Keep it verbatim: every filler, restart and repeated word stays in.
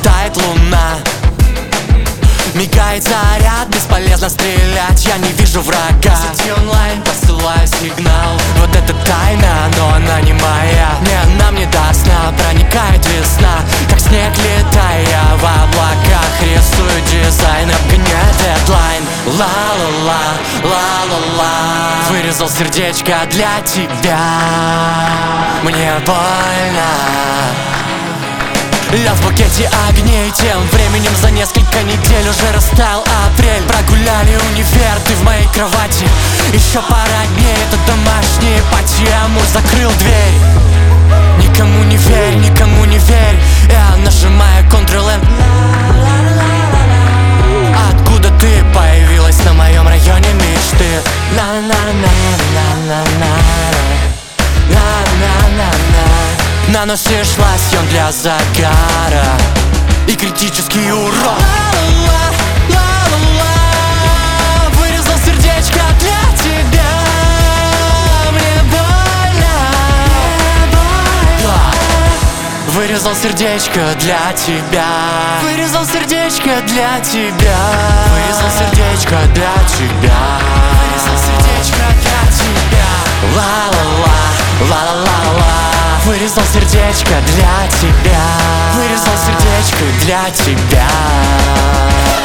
тает луна. Мигает заряд, бесполезно стрелять, я не вижу врага. В сети онлайн посылаю сигнал. Вот это тайна, но она не моя. Не, нам не до сна, проникает весна. Как снег летая в облаках, рисую дизайн, обгоняет дедлайн. Ла-ла-ла, ла-ла-ла. Вырезал сердечко для тебя. Мне больно. Я в букете огней, тем временем за несколько недель уже растаял апрель. Прогуляли универ, ты в моей кровати. Еще пара дней, это домашние ипотека. Муж закрыл дверь. Никому не верь, никому не верь. Я нажимаю контрол-N. Откуда ты появилась на моем районе мечты? На-на-на-на-на-на. На-на-на-на. Наносишь лосьон для загара и критический урон. Ла-ла-ла, вырезал сердечко для тебя. Мне больно. Вырезал сердечко для тебя. Вырезал сердечко для тебя. Вырезал сердечко для тебя. Вырезал сердечко для тебя. Ла-ла-ла, ла-ла-ла-ла. Вырезал сердечко для тебя. Вырезал сердечко для тебя.